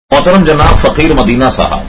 محترم جناب فقیر مدینہ صاحب،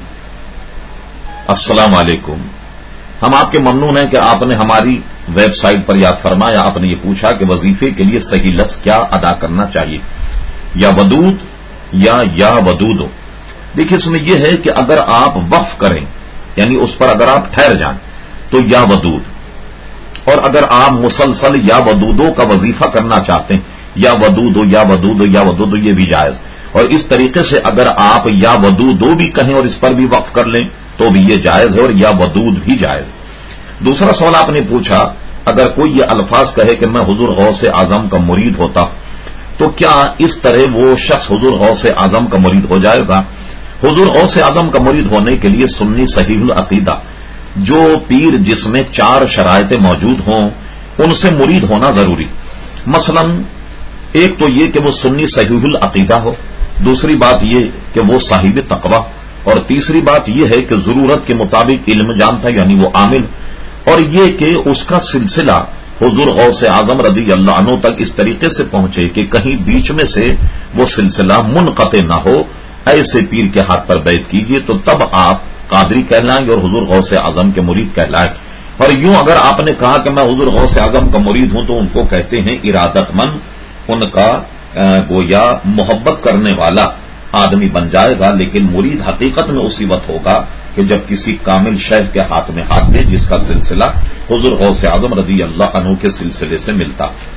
السلام علیکم۔ ہم آپ کے ممنون ہیں کہ آپ نے ہماری ویب سائٹ پر یاد فرمایا، آپ نے یہ پوچھا کہ وظیفے کے لیے صحیح لفظ کیا ادا کرنا چاہیے، یا ودود یا ودودو۔ دیکھیے اس میں یہ ہے کہ اگر آپ وقف کریں یعنی اس پر اگر آپ ٹھہر جائیں تو یا ودود، اور اگر آپ مسلسل یا ودودو کا وظیفہ کرنا چاہتے ہیں یا ودودو یا ودودو یا ودودو، یہ بھی جائز۔ اور اس طریقے سے اگر آپ یا ودودو بھی کہیں اور اس پر بھی وقف کر لیں تو بھی یہ جائز ہے، اور یا ودود بھی جائز۔ دوسرا سوال آپ نے پوچھا، اگر کوئی یہ الفاظ کہے کہ میں حضور غوث اعظم کا مرید ہوتا تو کیا اس طرح وہ شخص حضور غوث اعظم کا مرید ہو جائے گا؟ حضور غوث اعظم کا مرید ہونے کے لیے سنی صحیح العقیدہ جو پیر جس میں 4 شرائطیں موجود ہوں ان سے مرید ہونا ضروری۔ مثلا ایک تو یہ کہ وہ سنی صحیح العقیدہ ہو، دوسری بات یہ کہ وہ صاحب تقوی، اور تیسری بات یہ ہے کہ ضرورت کے مطابق علم جانتا یعنی وہ عامل، اور یہ کہ اس کا سلسلہ حضور غوث اعظم رضی اللہ عنہ تک اس طریقے سے پہنچے کہ کہیں بیچ میں سے وہ سلسلہ منقطع نہ ہو۔ ایسے پیر کے ہاتھ پر بیعت کیجیے تو تب آپ قادری کہلائیں گے اور حضور غوث اعظم کے مرید کہلائیں۔ اور یوں اگر آپ نے کہا کہ میں حضور غوث اعظم کا مرید ہوں تو ان کو کہتے ہیں ارادت مند، ان کا گویا محبت کرنے والا آدمی بن جائے گا، لیکن مرید حقیقت میں اسی وقت ہوگا کہ جب کسی کامل شیخ کے ہاتھ میں ہاتھ دے جس کا سلسلہ حضور غوث اعظم رضی اللہ عنہ کے سلسلے سے ملتا۔